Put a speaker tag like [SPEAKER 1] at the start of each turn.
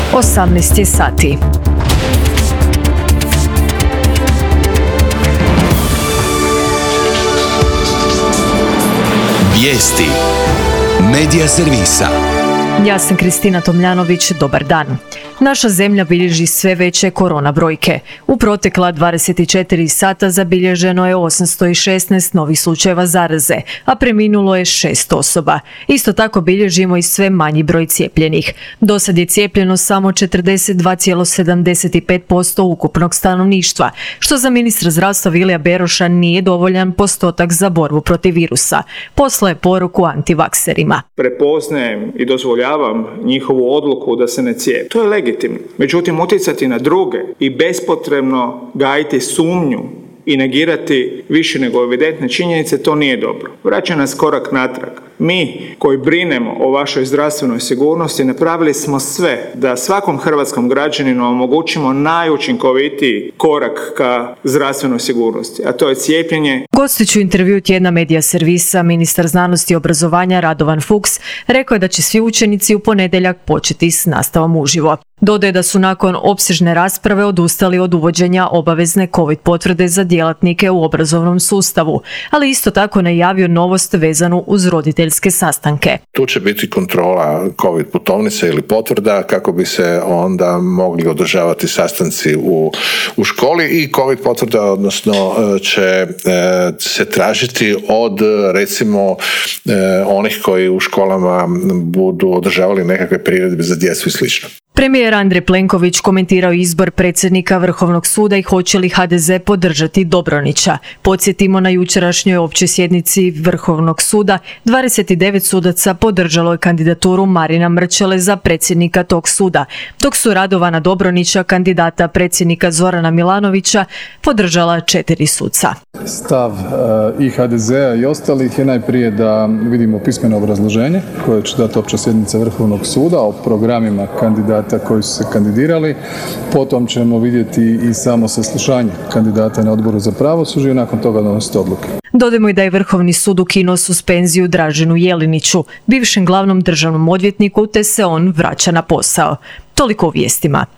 [SPEAKER 1] 18 sati.
[SPEAKER 2] Vijesti Medija servisa.
[SPEAKER 1] Ja sam Kristina Tomljanović, dobar dan. Naša zemlja bilježi sve veće korona brojke. U protekla 24 sata zabilježeno je 816 novih slučajeva zaraze, a preminulo je 6 osoba. Isto tako bilježimo i sve manji broj cijepljenih. Do sad je cijepljeno samo 42,75% ukupnog stanovništva, što za ministra zdravstva Vilija Beroša nije dovoljan postotak za borbu protiv virusa. Poslao je poruku antivakserima.
[SPEAKER 3] Prepoznajem i dozvoljavam njihovu odluku da se ne cijepe. To je legitimno. Međutim, utjecati na druge i bespotrebno gajiti sumnju i negirati više nego evidentne činjenice, to nije dobro. Vraća nas korak natrag. Mi koji brinemo o vašoj zdravstvenoj sigurnosti napravili smo sve da svakom hrvatskom građaninu omogućimo najučinkovitiji korak ka zdravstvenoj sigurnosti, a to je cijepljenje.
[SPEAKER 1] Gostit ću intervju tjedna Medija servisa. Ministar znanosti i obrazovanja Radovan Fuchs rekao je da će svi učenici u ponedjeljak početi s nastavom uživo. Dodaje da su nakon opsežne rasprave odustali od uvođenja obavezne COVID potvrde za djelatnike u obrazovnom sustavu, ali isto tako najavio novost vezanu uz roditeljske sastanke.
[SPEAKER 4] Tu će biti kontrola COVID putovnice ili potvrda kako bi se onda mogli održavati sastanci u školi i COVID potvrda, odnosno će se tražiti od recimo onih koji u školama budu održavali nekakve priredbe za djecu i slično.
[SPEAKER 1] Premijer Andrej Plenković komentirao izbor predsjednika Vrhovnog suda i hoće li HDZ podržati Dobronića. Podsjetimo, na jučerašnjoj općoj sjednici Vrhovnog suda 29 sudaca podržalo je kandidaturu Marina Mrčele za predsjednika tog suda, dok su Radovana Dobronića, kandidata predsjednika Zorana Milanovića, podržala 4 suca.
[SPEAKER 5] Stav i HDZ-a i ostalih je najprije da vidimo pismeno obrazloženje koje će dati opća sjednica Vrhovnog suda o programima kandidata koji su se kandidirali. Potom ćemo vidjeti i samo saslušanje kandidata na Odboru za pravosuđe i nakon toga donositi odluke.
[SPEAKER 1] Dodajmo i da je Vrhovni sud ukinuo suspenziju Draženu Jeliniću, bivšem glavnom državnom odvjetniku, te se on vraća na posao. Toliko u vijestima.